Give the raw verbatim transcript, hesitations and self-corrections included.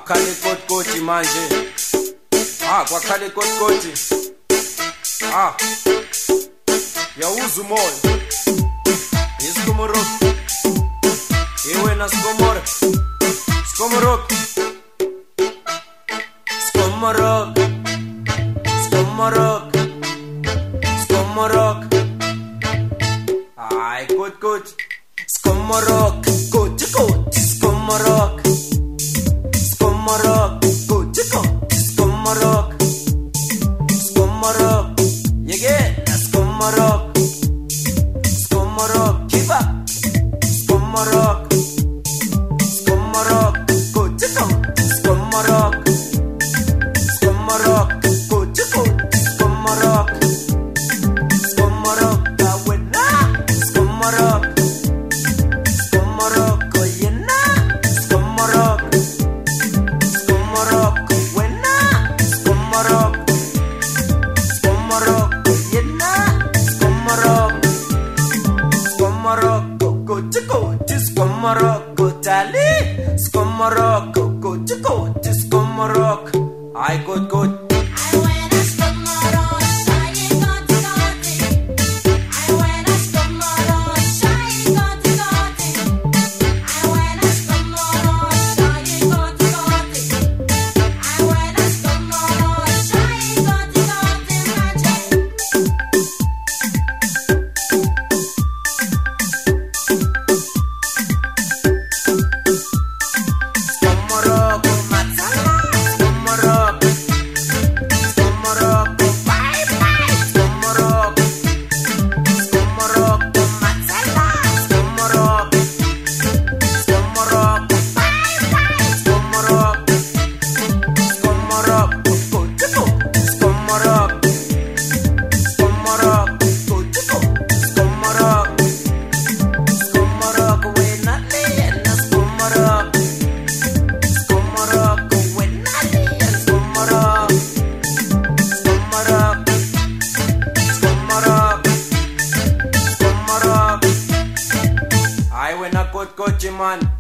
khale kotkoti manje. Ah, kwa khale kotkoti. Ah. Yauzu moyo. Iskomorok. Iwe na skomor. Skomorok. Skomorok. Skomorok. Skomorok. Ay, kot kot. Skomorok. Kot kot. Skomorok. Skomorok. Kot kot. Skomorok. Skomorok. Yege. Skomorok. Skomorok. Kiba. Skomorok. Skomorok. Kot kot. Skomorok. Skomorok. Kot kot. Skomorok. Skomorok. Kawena. Skomorok. Skomorok. Koyena. Skomorok. Skomorok. Kowena. Skomorok. Skomorok. Koyena. Skomorok. Skomorok. Kot kot. Skomorok. Kotali. Skomorok. Kot kot. Skomorok. Ay kot kot. Man.